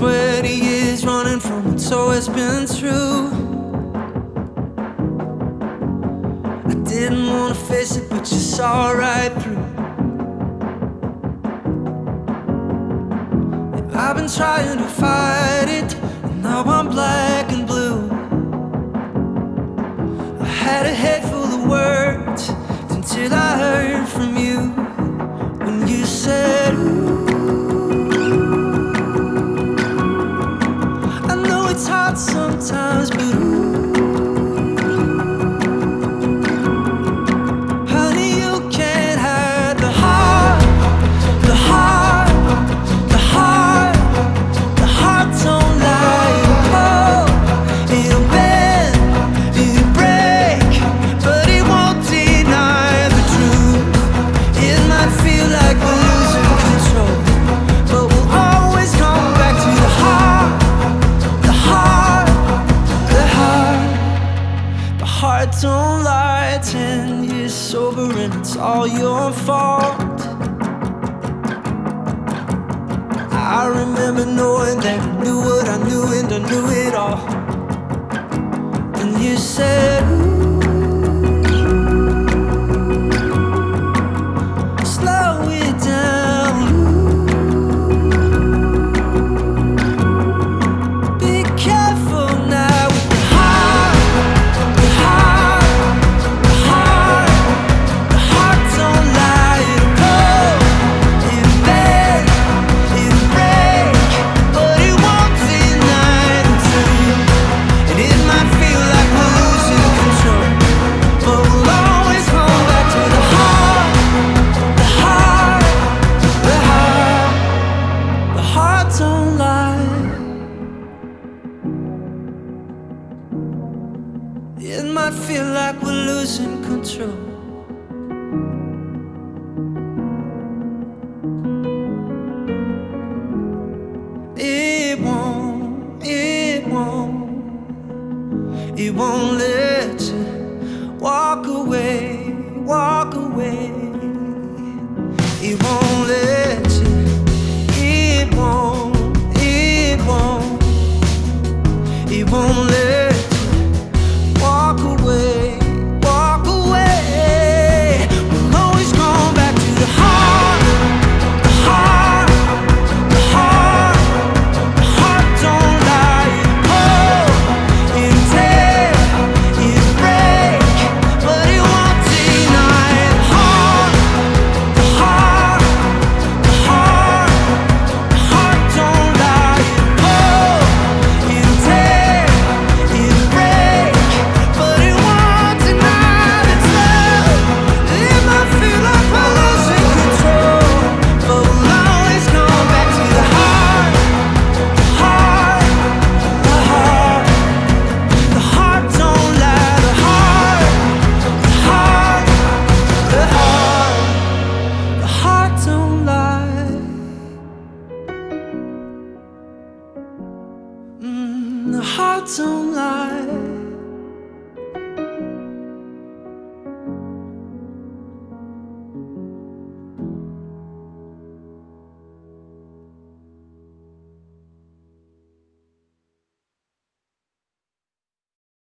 20 years running from what's always been true. I didn't wanna face it, but you saw right through. I've been trying to fight it, and now I'm black and blue. I had a head full of words until I heard from you when you said, ooh. I know it's hard sometimes, but ooh. Honey, you can't hide the heart, the heart, the heart. The heart don't lie. Oh, it'll bend, it'll break, but it won't deny the truth. It might feel like we're losing control, but we'll always come back to the heart, the heart, the heart. The heart don't lie. 10 years sober and it's all your fault. I remember knowing that I knew what I knew and I knew it all. And you said, ooh, slow it down, ooh. Be careful now with the heart, the heart, the heart. The heart don't lie. It'll go, it'll bend, it'll break, but it won't deny the truth. And it might feel like we're losing control, but we'll always come back to the heart, the heart, the heart. The heart don't lie. It might feel like we're losing control. It won't, it won't let you walk away, walk away. It won't let you, it won't, it won't let you walk away, walk away. We'll always come back to the heart, the heart, the heart. The heart don't lie. Oh, it'll tear, it'll break, but it won't deny the heart, the heart, the heart. The heart don't lie. Oh, it'll tear, it'll break, but it won't deny the truth. It might feel like we're losing control, but we'll always come back to the heart, the heart, the heart. The heart don't lie. The heart, the heart, the heart. The heart don't lie. The heart don't lie.